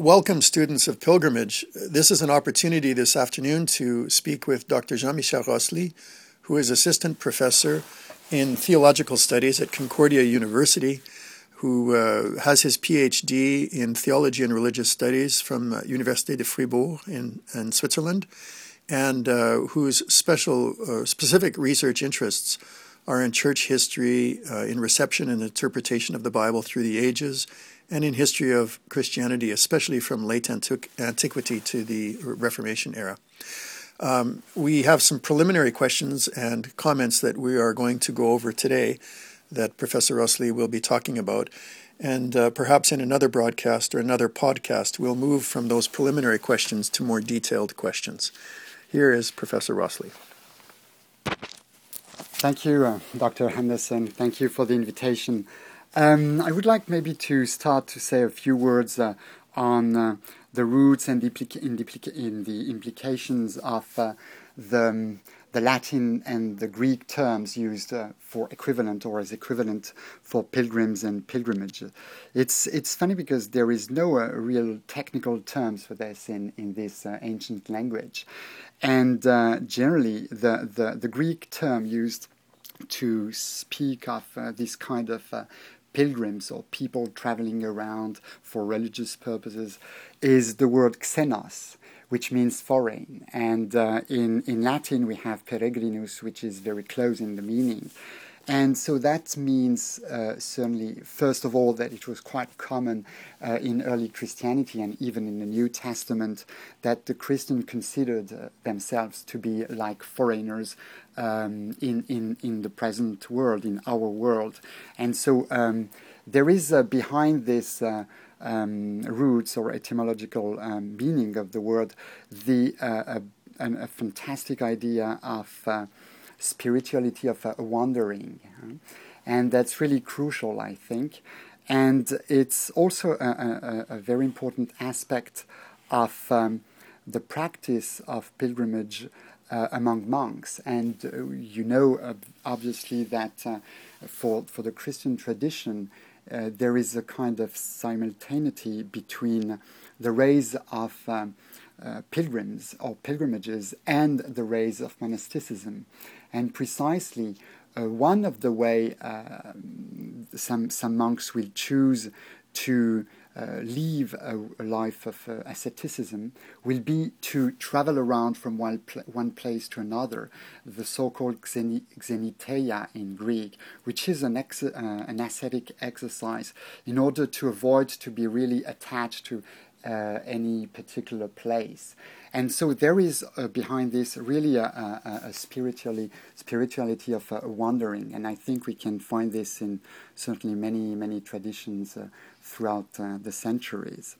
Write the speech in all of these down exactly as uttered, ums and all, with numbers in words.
Welcome, students of pilgrimage. This is an opportunity this afternoon to speak with Doctor Jean-Michel Rosly, who is assistant professor in theological studies at Concordia University, who uh, has his P H D in theology and religious studies from uh, Université de Fribourg in, in Switzerland, and uh, whose special, uh, specific research interests are in church history, uh, in reception and interpretation of the Bible through the ages, and in history of Christianity, especially from late antiqu- antiquity to the Reformation era. Um, we have some preliminary questions and comments that we are going to go over today that Professor Rosly will be talking about. And uh, perhaps in another broadcast or another podcast, we'll move from those preliminary questions to more detailed questions. Here is Professor Rosly. Thank you, uh, Doctor Henderson. Thank you for the invitation. Um, I would like maybe to start to say a few words uh, on uh, the roots and the implica- in, the implica- in the implications of uh, the, um, the Latin and the Greek terms used uh, for equivalent or as equivalent for pilgrims and pilgrimage. It's it's funny because there is no uh, real technical terms for this in, in this uh, ancient language. And uh, generally, the, the, the Greek term used to speak of uh, this kind of uh, pilgrims or people traveling around for religious purposes is the word xenos, which means foreign. And uh, in, in Latin we have peregrinus, which is very close in the meaning. And so that means uh, certainly, first of all, that it was quite common uh, in early Christianity and even in the New Testament that the Christians considered uh, themselves to be like foreigners um, in, in, in the present world, in our world. And so um, there is uh, behind this uh, um, roots or etymological um, meaning of the word the uh, a, a fantastic idea of uh, spirituality, of uh, wandering, uh, and that's really crucial, I think. And it's also a, a, a very important aspect of um, the practice of pilgrimage uh, among monks. And uh, you know, uh, obviously, that uh, for for the Christian tradition, uh, there is a kind of simultaneity between the rise of um, Uh, pilgrims or pilgrimages and the rise of monasticism. And precisely uh, one of the way uh, some some monks will choose to uh, live a, a life of uh, asceticism will be to travel around from one, pl- one place to another, the so-called xeni- xeniteia in Greek, which is an, ex- uh, an ascetic exercise in order to avoid to be really attached to Uh, any particular place. And so there is uh, behind this really a, a, a spiritually spirituality of uh, wandering, and I think we can find this in certainly many, many traditions uh, throughout uh, the centuries.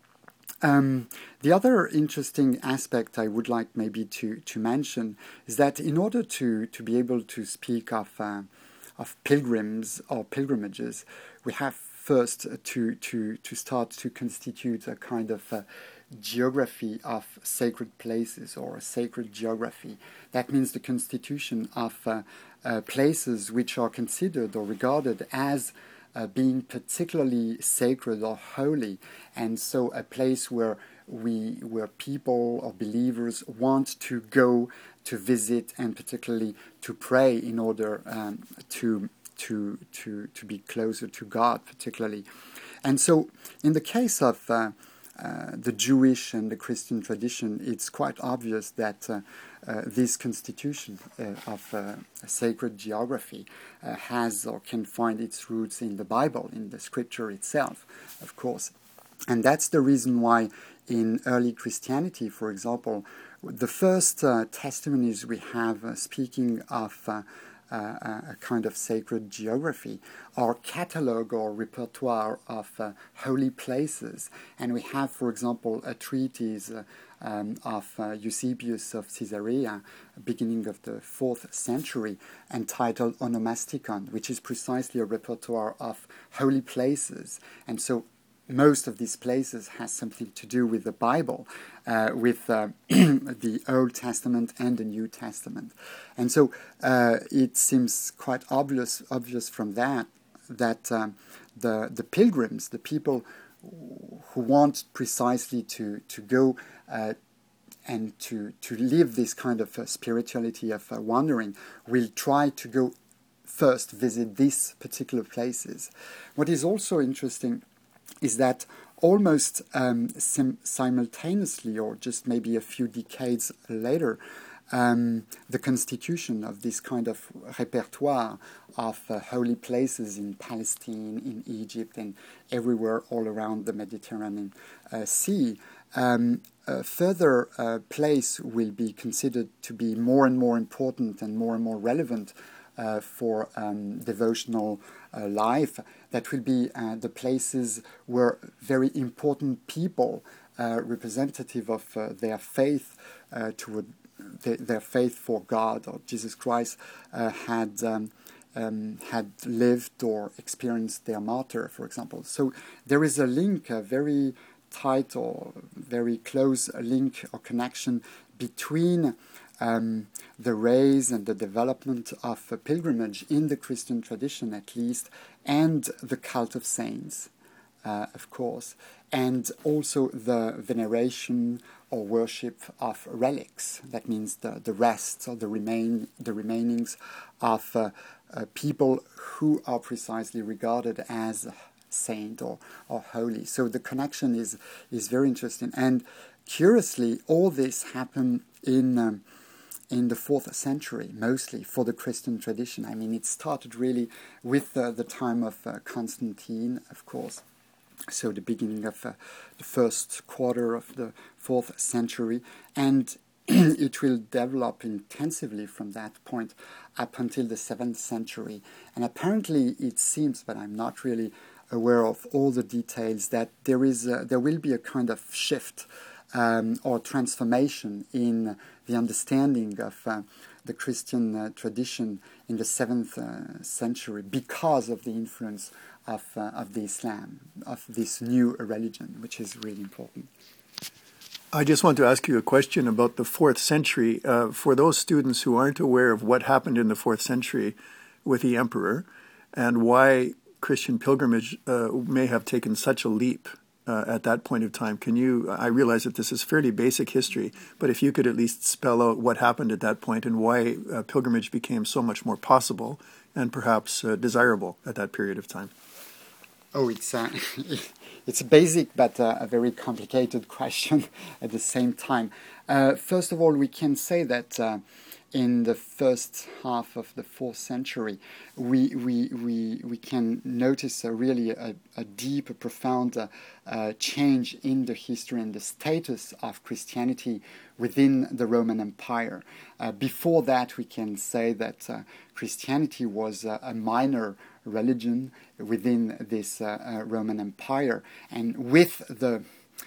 Um, the other interesting aspect I would like maybe to, to mention is that in order to, to be able to speak of, uh, of pilgrims or pilgrimages, we have first to, to, to start to constitute a kind of uh, geography of sacred places or a sacred geography. That means the constitution of uh, uh, places which are considered or regarded as uh, being particularly sacred or holy, and so a place where we, where people or believers want to go to visit and particularly to pray in order um, to To, to, to be closer to God, particularly. And so, in the case of uh, uh, the Jewish and the Christian tradition, it's quite obvious that uh, uh, this constitution uh, of uh, a sacred geography uh, has or can find its roots in the Bible, in the Scripture itself, of course. And that's the reason why in early Christianity, for example, the first uh, testimonies we have uh, speaking of uh, Uh, a kind of sacred geography or catalogue or repertoire of uh, holy places. And we have, for example, a treatise uh, um, of uh, Eusebius of Caesarea, beginning of the fourth century, entitled Onomasticon, which is precisely a repertoire of holy places. And so most of these places has something to do with the Bible, uh, with uh, the Old Testament and the New Testament. And so uh, it seems quite obvious obvious from that that um, the the pilgrims, the people who want precisely to, to go uh, and to, to live this kind of uh, spirituality of uh, wandering will try to go first visit these particular places. What is also interesting is that almost um, sim- simultaneously, or just maybe a few decades later, um, the constitution of this kind of repertoire of uh, holy places in Palestine, in Egypt, and everywhere all around the Mediterranean uh, Sea, um, a further uh, place will be considered to be more and more important and more and more relevant uh, for um, devotional uh, life. That will be uh, the places where very important people, uh, representative of uh, their faith uh, toward the, their faith for God or Jesus Christ, uh, had um, um, had lived or experienced their martyr, for example. So there is a link, a very tight or very close link or connection between um, the rise and the development of a pilgrimage in the Christian tradition, at least, and the cult of saints, uh, of course, and also the veneration or worship of relics. That means the, the rests or the remain the remainings of uh, uh, people who are precisely regarded as saint or, or holy. So the connection is is very interesting. And curiously, all this happened in um, in the fourth century, mostly for the Christian tradition. I mean, it started really with uh, the time of uh, Constantine, of course. So the beginning of uh, the first quarter of the fourth century, and it will develop intensively from that point up until the seventh century. And apparently it seems, but I'm not really aware of all the details, that there is a, there will be a kind of shift um, or transformation in the understanding of uh, the Christian uh, tradition in the seventh uh, century because of the influence of uh, of the Islam, of this new religion, which is really important. I just want to ask you a question about the fourth century. Uh, for those students who aren't aware of what happened in the fourth century with the emperor and why Christian pilgrimage uh, may have taken such a leap uh, at that point of time, can you, I realize that this is fairly basic history, but if you could at least spell out what happened at that point and why uh, pilgrimage became so much more possible and perhaps uh, desirable at that period of time. Oh, it's uh, it's basic, but uh, a very complicated question at the same time. Uh, first of all, we can say that uh, in the first half of the fourth century, we we we we can notice a really a, a deep, a profound uh, uh, change in the history and the status of Christianity within the Roman Empire. Uh, before that, we can say that uh, Christianity was uh, a minor religion within this uh, uh, Roman Empire, and with the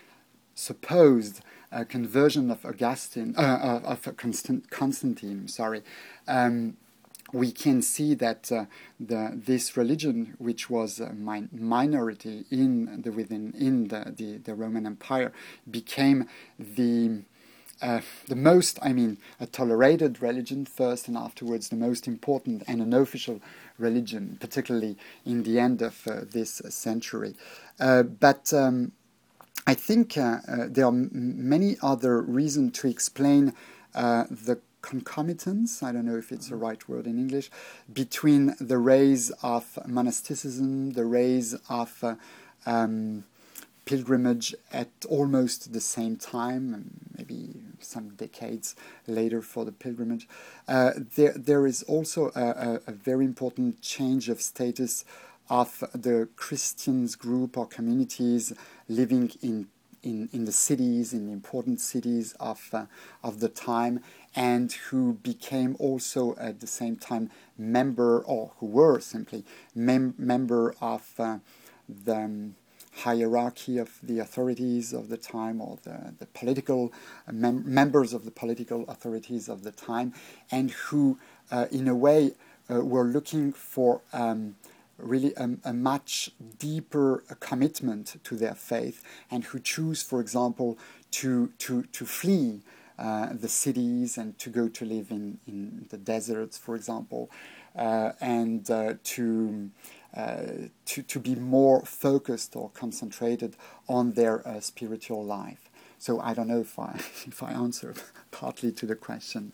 supposed uh, conversion of Augustine, uh, of Constant, Constantine, sorry, um, we can see that uh, the this religion, which was a min- minority in the within in the, the, the Roman Empire, became the Uh, the most, I mean, a tolerated religion first, and afterwards the most important and an official religion, particularly in the end of uh, this century. Uh, but um, I think uh, uh, there are m- many other reasons to explain uh, the concomitance, I don't know if it's the right word in English, between the rise of monasticism, the rise of uh, um, pilgrimage at almost the same time, maybe some decades later for the pilgrimage. Uh, there, there is also a, a, a very important change of status of the Christians group or communities living in in, in the cities, in the important cities of uh, of the time, and who became also at the same time member, or who were simply mem- member of uh, the um, hierarchy of the authorities of the time, or the, the political mem- members of the political authorities of the time, and who, uh, in a way, uh, were looking for um, really a, a much deeper commitment to their faith, and who choose, for example, to to to flee uh, the cities and to go to live in, in the deserts, for example, uh, and uh, to uh, to, to be more focused or concentrated on their uh, spiritual life. So I don't know if I, if I answered partly to the question.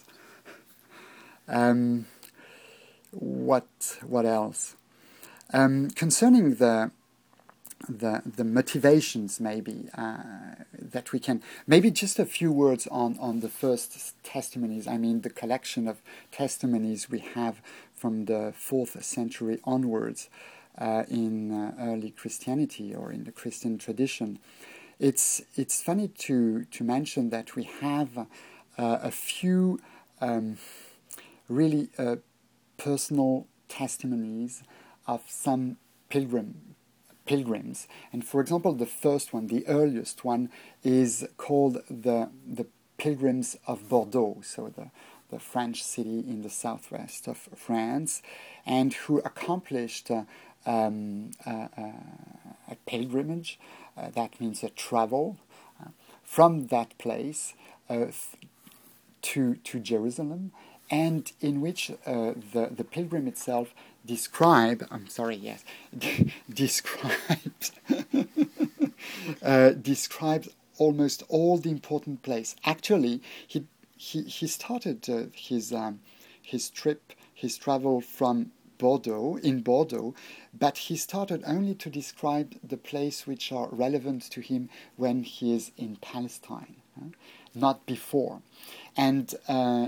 Um, what what else? Um, concerning the the the motivations, maybe uh, that we can maybe just a few words on on the first testimonies. I mean, the collection of testimonies we have from the fourth century onwards uh, in uh, early Christianity or in the Christian tradition. It's it's funny to to mention that we have uh, a few um, really uh, personal testimonies of some pilgrim pilgrims. And for example, the first one, the earliest one, is called the the Pilgrims of Bordeaux, so the, the French city in the southwest of France, and who accomplished uh, um, uh, uh, a pilgrimage, uh, that means a travel, uh, from that place uh, to, to Jerusalem, and in which uh, the, the pilgrim itself describe, I'm sorry, yes, describes, uh, describes almost all the important place. Actually, he he, he started uh, his um, his trip, his travel from Bordeaux, in Bordeaux, but he started only to describe the place which are relevant to him when he is in Palestine, huh? Not before. And uh,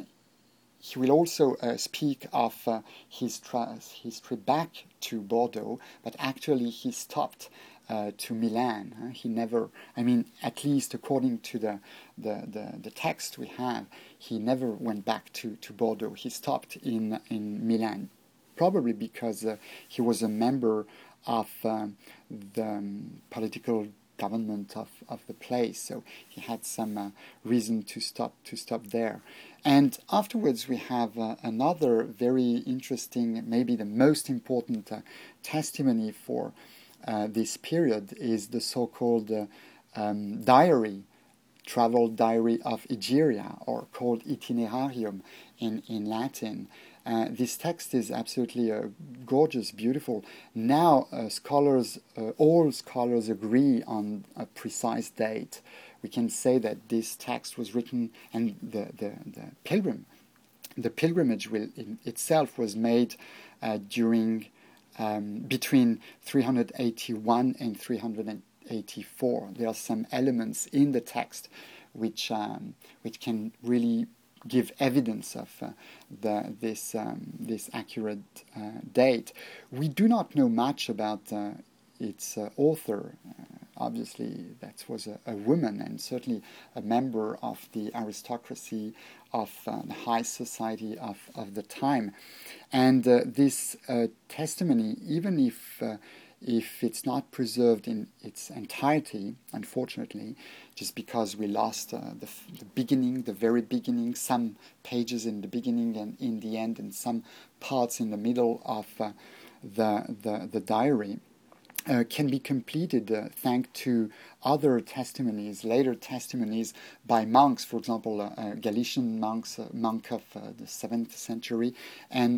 he will also uh, speak of uh, his, tra- his trip back to Bordeaux, but actually he stopped uh, to Milan. Huh? He never, I mean, at least according to the, the, the, the text we have, he never went back to, to Bordeaux. He stopped in, in Milan, probably because uh, he was a member of um, the um, political government of, of the place, so he had some uh, reason to stop to stop there. And afterwards we have uh, another very interesting, maybe the most important uh, testimony for uh, this period is the so-called uh, um, diary, travel diary of Egeria, or called Itinerarium in, in Latin. Uh, this text is absolutely uh, gorgeous, beautiful. Now, uh, scholars, uh, all scholars agree on a precise date. We can say that this text was written, and the the, the pilgrim, the pilgrimage will in itself was made uh, during um, between three hundred eighty-one and three hundred eighty-four. There are some elements in the text which um, which can really give evidence of uh, the, this um, this accurate uh, date. We do not know much about uh, its uh, author. Uh, obviously, that was a, a woman, and certainly a member of the aristocracy of uh, the high society of, of the time. And uh, this uh, testimony, even if uh, if it's not preserved in its entirety, unfortunately, just because we lost uh, the, the beginning, the very beginning, some pages in the beginning and in the end, and some parts in the middle of uh, the, the the diary, uh, can be completed uh, thanks to other testimonies, later testimonies by monks, for example, uh, uh, Galician monks, uh, monk of uh, the seventh century, and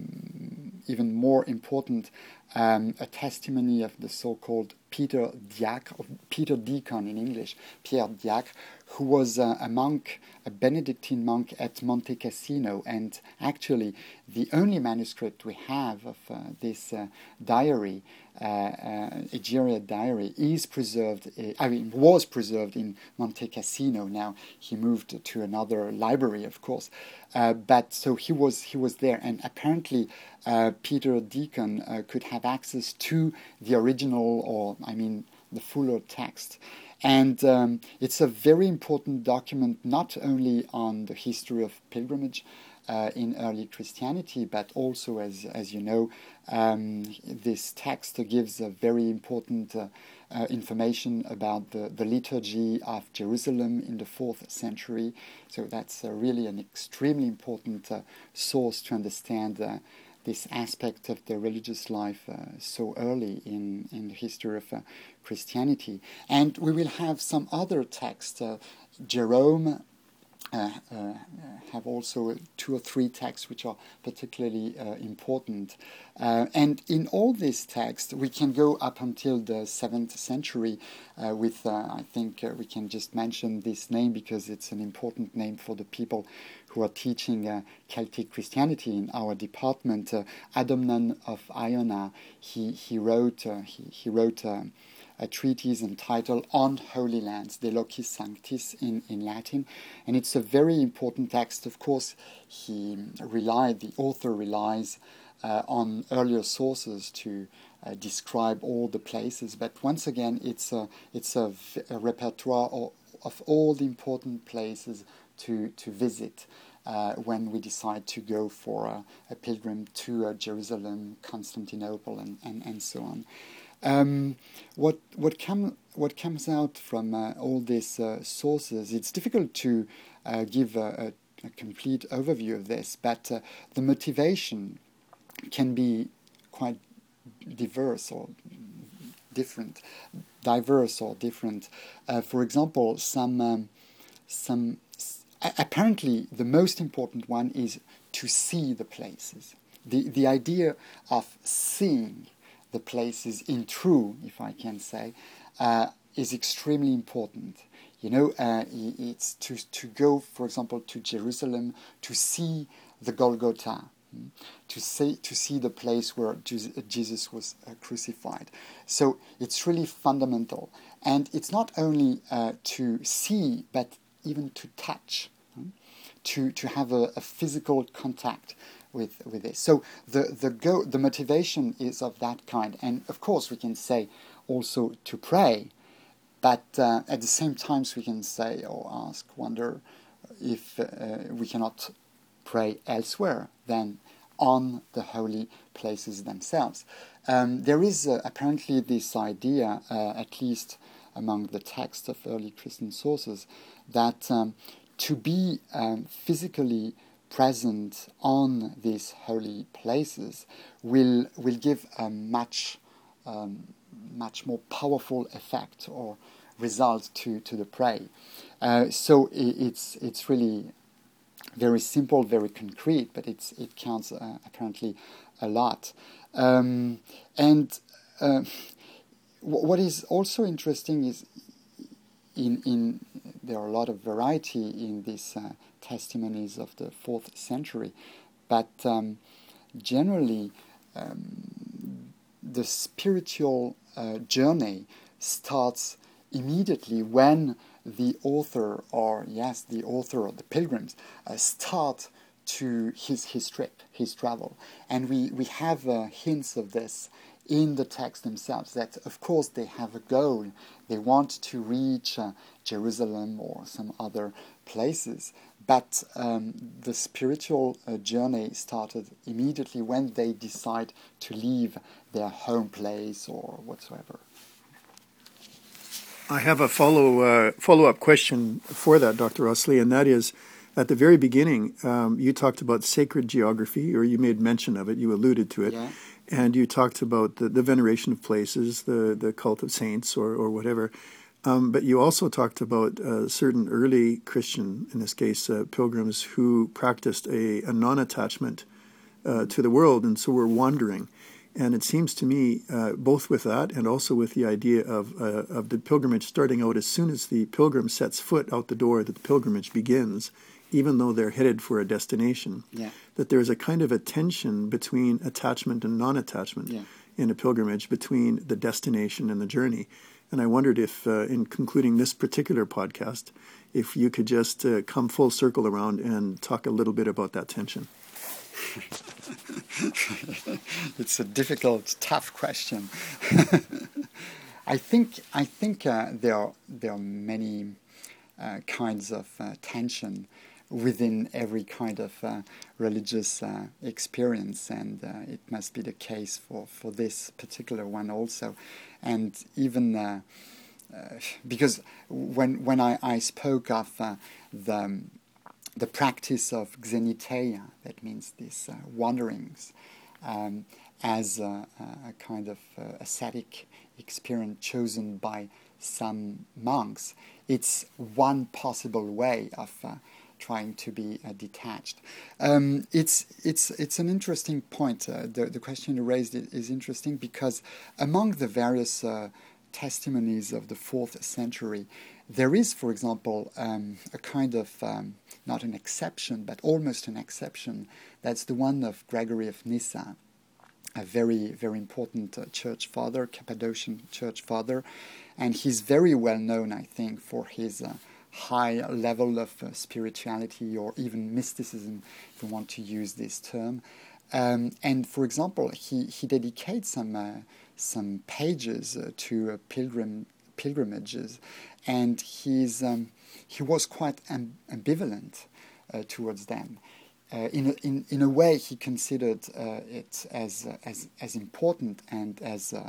um, even more important, um, a testimony of the so-called Peter Diacre, or Peter Deacon in English, Pierre Diacre, who was uh, a monk, a Benedictine monk at Monte Cassino, and actually the only manuscript we have of uh, this uh, diary, uh, uh, Egeria diary, is preserved. Uh, I mean, was preserved in Monte Cassino. Now he moved to another library, of course, uh, but so he was he was there, and apparently uh, Peter Deacon uh, could have access to the original, or I mean, the fuller text. And um, it's a very important document, not only on the history of pilgrimage uh, in early Christianity, but also, as as you know, um, this text gives a very important uh, uh, information about the, the liturgy of Jerusalem in the fourth century. So that's uh, really an extremely important uh, source to understand uh, this aspect of the religious life uh, so early in, in the history of uh, Christianity. And we will have some other texts. Uh, Jerome uh, uh, have also two or three texts which are particularly uh, important. Uh, and in all these texts, we can go up until the seventh century uh, with, uh, I think uh, we can just mention this name because it's an important name for the people who are teaching uh, Celtic Christianity in our department. Uh, Adomnan of Iona, he, he wrote, uh, he, he wrote uh, a treatise entitled On Holy Lands, De Locis Sanctis in, in Latin, and it's a very important text. Of course, he relied, the author relies uh, on earlier sources to uh, describe all the places, but once again, it's a, it's a, a repertoire of, of all the important places to, to visit uh, when we decide to go for a, a pilgrim to uh, Jerusalem, Constantinople, and, and, and so on. Um, what what come what comes out from uh, all these uh, sources? It's difficult to uh, give a, a, a complete overview of this, but uh, the motivation can be quite diverse or different, diverse or different. Uh, for example, some um, some apparently the most important one is to see the places. The the idea of seeing the places in true, if I can say, uh, is extremely important. You know, uh, it's to to go, for example, to Jerusalem to see the Golgotha, to see to see the place where Jesus was uh, crucified. So it's really fundamental, and it's not only uh, to see, but even to touch, to to have a, a physical contact with with this. So the the go the motivation is of that kind, and of course we can say also to pray, but uh, at the same time we can say or ask, wonder if uh, we cannot pray elsewhere than on the holy places themselves. Um, there is uh, apparently this idea, uh, at least among the texts of early Christian sources, that um, to be um, physically present on these holy places will will give a much um, much more powerful effect or result to, to the prayer. Uh, so it, it's it's really very simple, very concrete, but it's it counts uh, apparently a lot. Um, and uh, w- what is also interesting is in in there are a lot of variety in these uh, testimonies of the fourth century, but um, generally um, the spiritual uh, journey starts immediately when the author, or yes, the author or the pilgrims uh, start to his his trip, his travel, and we we have uh, hints of this in the text themselves, that of course they have a goal. They want to reach uh, Jerusalem or some other places, but um, the spiritual uh, journey started immediately when they decide to leave their home place or whatsoever. I have a follow uh, follow-up question for that, Doctor Rosli, and that is, at the very beginning, um, you talked about sacred geography, or you made mention of it, you alluded to it, Yeah. and you talked about the, the veneration of places, the, the cult of saints, or, or whatever. Um, but you also talked about uh, certain early Christian, in this case, uh, pilgrims who practiced a, a non-attachment uh, to the world, and so were wandering. And it seems to me, uh, both with that and also with the idea of uh, of the pilgrimage starting out as soon as the pilgrim sets foot out the door, that the pilgrimage begins, even though they're headed for a destination, Yeah. that there's a kind of a tension between attachment and non-attachment Yeah. in a pilgrimage, between the destination and the journey. And I wondered if, uh, in concluding this particular podcast, if you could just uh, come full circle around and talk a little bit about that tension. It's a difficult, tough question. I think I think uh, there are there are many uh, kinds of uh, tension within every kind of uh, religious uh, experience, and uh, it must be the case for, for this particular one also. And even uh, uh, because when when I, I spoke of uh, the the practice of xeniteia, that means these uh, wanderings, um, as a, a kind of uh, ascetic experience chosen by some monks, it's one possible way of uh, trying to be uh, detached. Um, it's it's it's an interesting point. Uh, the the question you raised is interesting because among the various uh, testimonies of the fourth century, there is, for example, um, a kind of um, not an exception, but almost an exception. That's the one of Gregory of Nyssa, a very very important uh, church father, Cappadocian church father, and he's very well known, I think, for his uh, high level of uh, spirituality or even mysticism, if you want to use this term. Um, and for example, he, he dedicates some uh, some pages uh, to uh, pilgrim pilgrimages, and he's um, he was quite amb- ambivalent uh, towards them. Uh, in, a, in in a way, he considered uh, it as uh, as as important and as uh,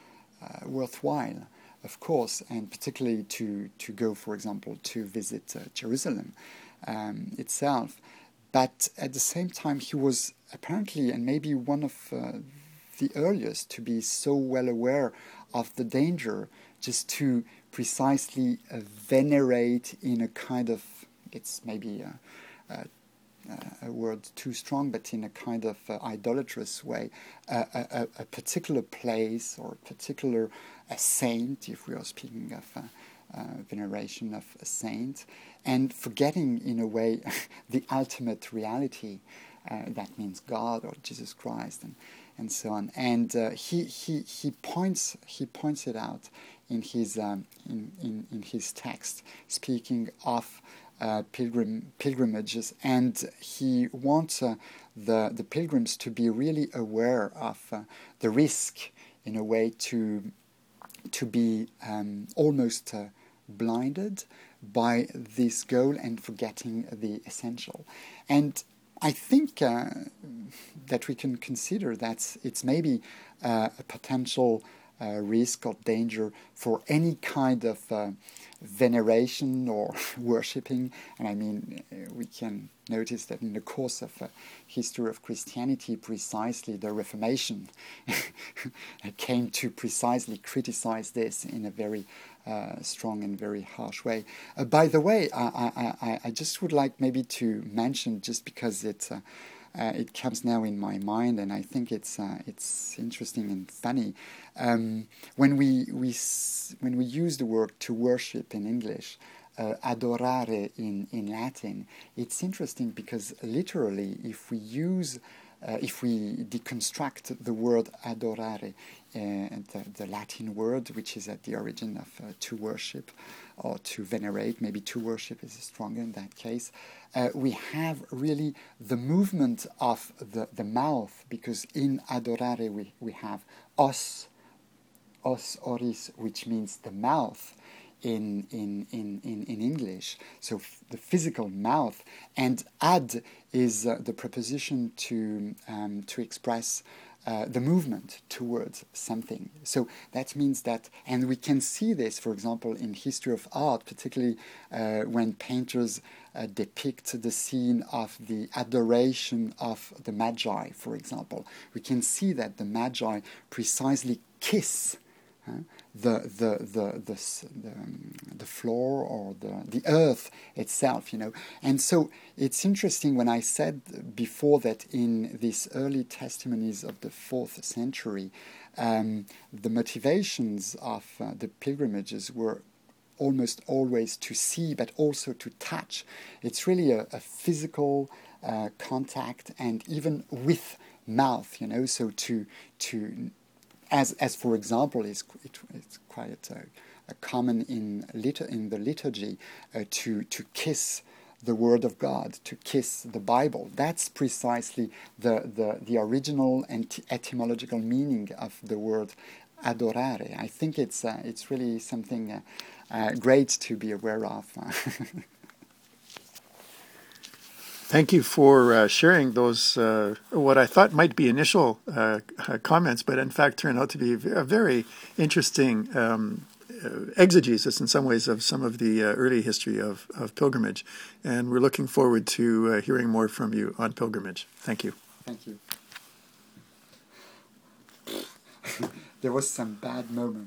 uh, worthwhile, of course, and particularly to, to go, for example, to visit uh, Jerusalem um, itself. But at the same time, he was apparently, and maybe one of uh, the earliest, to be so well aware of the danger, just to precisely uh, venerate in a kind of, it's maybe a, a, a word too strong, but in a kind of uh, idolatrous way, uh, a, a particular place or a particular a saint, if we are speaking of uh, uh, veneration of a saint, and forgetting in a way the ultimate reality, uh, that means God or Jesus Christ, and and so on. And uh, he he he points he points it out in his um, in, in in his text, speaking of uh, pilgrim pilgrimages, and he wants uh, the the pilgrims to be really aware of uh, the risk, in a way, to to be um, almost uh, blinded by this goal and forgetting the essential. And I think uh, that we can consider that it's maybe uh, a potential uh, risk or danger for any kind of uh, veneration or worshipping. And I mean, we can notice that in the course of uh, history of Christianity, precisely the Reformation came to precisely criticize this in a very uh, strong and very harsh way. Uh, by the way, I, I, I just would like maybe to mention, just because it uh, uh, it comes now in my mind, and I think it's uh, it's interesting and funny. Um, when we we when we use the word to worship in English, uh, adorare in in Latin, it's interesting because literally, if we use Uh, if we deconstruct the word adorare, uh, the, the Latin word, which is at the origin of uh, to worship or to venerate, maybe to worship is stronger in that case, uh, we have really the movement of the, the mouth, because in adorare we, we have os, os oris, which means the mouth, In, in, in, in, in English, so f- the physical mouth, and ad is uh, the preposition to um, to express uh, the movement towards something. So that means that, and we can see this, for example, in history of art, particularly uh, when painters uh, depict the scene of the adoration of the Magi, for example. We can see that the Magi precisely kiss Uh, the the the the the, um, the floor or the the earth itself, you know. And so it's interesting when I said before that in these early testimonies of the fourth century, um, the motivations of uh, the pilgrimages were almost always to see, but also to touch. It's really a, a physical uh, contact, and even with mouth, you know. So to to As, as for example, is it, it's quite uh, uh, common in litur- in the liturgy uh, to to kiss the Word of God, to kiss the Bible. That's precisely the the, the original and t- etymological meaning of the word adorare. I think it's uh, it's really something uh, uh, great to be aware of. Thank you for uh, sharing those, uh, what I thought might be initial uh, comments, but in fact turned out to be a very interesting um, uh, exegesis in some ways of some of the uh, early history of, of pilgrimage. And we're looking forward to uh, hearing more from you on pilgrimage. Thank you. Thank you. There was some bad moment.